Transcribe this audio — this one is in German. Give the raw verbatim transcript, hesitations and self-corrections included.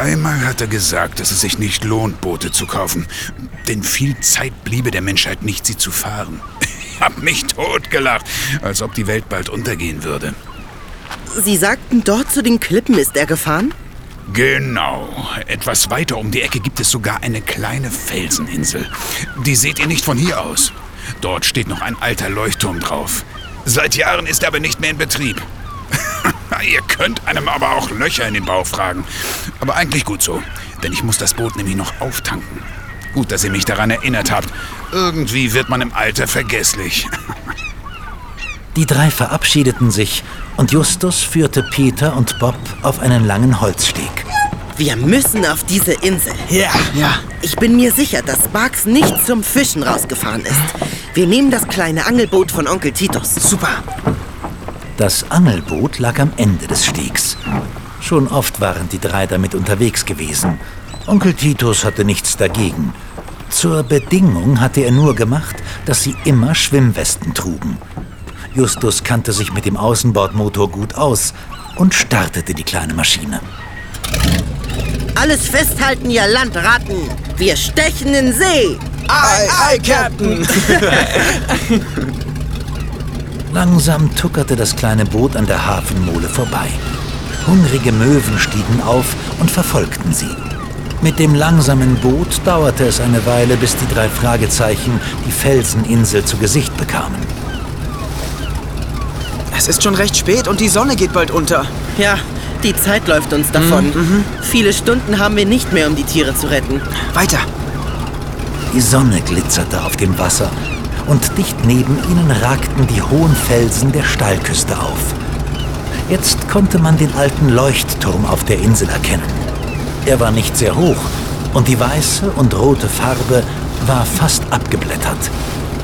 Einmal hat er gesagt, dass es sich nicht lohnt, Boote zu kaufen. Denn viel Zeit bliebe der Menschheit nicht, sie zu fahren. Ich hab mich totgelacht, als ob die Welt bald untergehen würde. Sie sagten, dort zu den Klippen ist er gefahren? Genau. Etwas weiter um die Ecke gibt es sogar eine kleine Felseninsel. Die seht ihr nicht von hier aus. Dort steht noch ein alter Leuchtturm drauf. Seit Jahren ist er aber nicht mehr in Betrieb. Ihr könnt einem aber auch Löcher in den Bauch fragen. Aber eigentlich gut so, denn ich muss das Boot nämlich noch auftanken. Gut, dass ihr mich daran erinnert habt. Irgendwie wird man im Alter vergesslich. Die drei verabschiedeten sich und Justus führte Peter und Bob auf einen langen Holzsteg. Wir müssen auf diese Insel. Ja, ja. Ich bin mir sicher, dass Bugs nicht zum Fischen rausgefahren ist. Wir nehmen das kleine Angelboot von Onkel Titus. Super. Das Angelboot lag am Ende des Stegs. Schon oft waren die drei damit unterwegs gewesen. Onkel Titus hatte nichts dagegen. Zur Bedingung hatte er nur gemacht, dass sie immer Schwimmwesten trugen. Justus kannte sich mit dem Außenbordmotor gut aus und startete die kleine Maschine. Alles festhalten, ihr Landratten! Wir stechen in See! Ei, ei, Captain! Langsam tuckerte das kleine Boot an der Hafenmole vorbei. Hungrige Möwen stiegen auf und verfolgten sie. Mit dem langsamen Boot dauerte es eine Weile, bis die drei Fragezeichen die Felseninsel zu Gesicht bekamen. Es ist schon recht spät und die Sonne geht bald unter. Ja, die Zeit läuft uns davon. Mhm. Viele Stunden haben wir nicht mehr, um die Tiere zu retten. Weiter. Die Sonne glitzerte auf dem Wasser und dicht neben ihnen ragten die hohen Felsen der Steilküste auf. Jetzt konnte man den alten Leuchtturm auf der Insel erkennen. Er war nicht sehr hoch und die weiße und rote Farbe war fast abgeblättert.